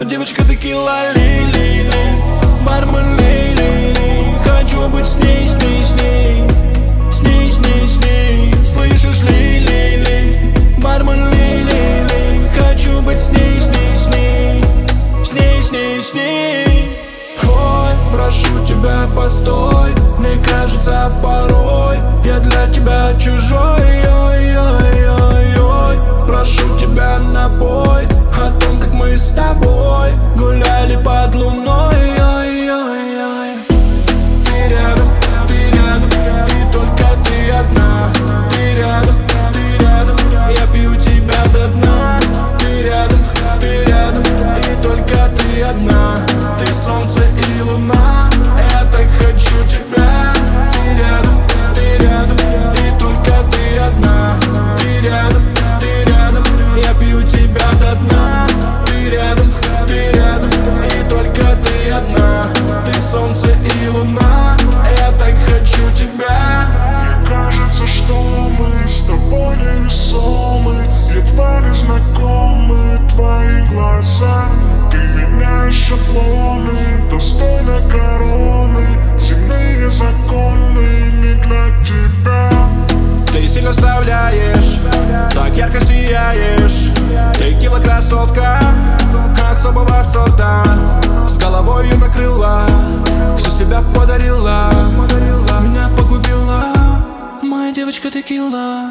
Девочка текила, ли-ли-ли, бармен, ли-ли-ли. Хочу быть с ней, с ней, с ней, с ней, с ней, с ней. Слышишь, ли-ли-ли, бармен, ли-ли-ли. Хочу быть с ней, с ней, с ней, с ней, с ней, с ней. Ой, прошу тебя, постой. Мне кажется порой я для тебя чужой. Ой-ой-ой-ой. Прошу тебя напой о том, как мы с тобой гуляли под луной. Ой-ой-ой. Ты рядом, и только ты одна. Ты рядом, я пью тебя до дна. Ты рядом, и только ты одна. Ты солнце и луна, я так хочу тебя. Ты рядом, и только ты одна. Ты рядом, я пью тебя до дна. Ты рядом, и только ты одна. Ты солнце и луна, я так хочу тебя. Мне кажется, что мы с тобой невесомы, едва ли знакомы твои глаза. Ты меняешь шаблоны, достойно короны. Земные законы не для тебя. Ты сильно оставляешь, так ярко сияешь. Текила красотка особого сорта, с головой накрыла, всю себя подарила, меня погубила моя девочка текила.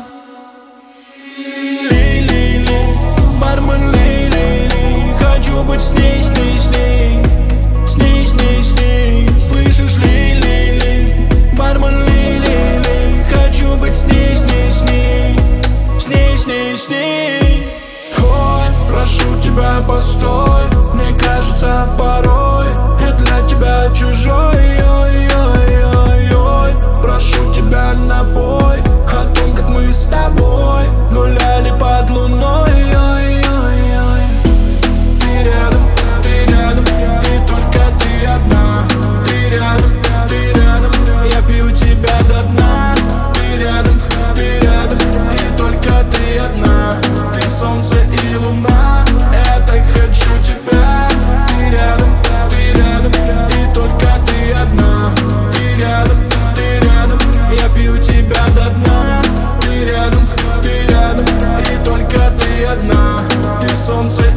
Ли-ли-ли, бармен, ли-ли-ли. Хочу быть с ней, с ней, с ней, с ней, с ней, с ней. Слышишь, ли-ли-ли, бармен, ли-ли-ли. Хочу быть с ней, с ней, с ней, с ней, с ней, с ней. Ой, прошу тебя, постой. Мне кажется порой я для тебя чужой. Ой-ой-ой-ой. Прошу тебя напой о том, как мы с тобой гуляли под луной. Ой-ой-ой. Ты рядом, и только ты одна. Ты рядом, я пью тебя до дна. Ты рядом, и только ты одна. Ты солнце и луна, я так хочу тебя. Ты рядом, и только ты одна. Ты рядом, я пью тебя до дна. Ты рядом, и только ты одна. Ты солнце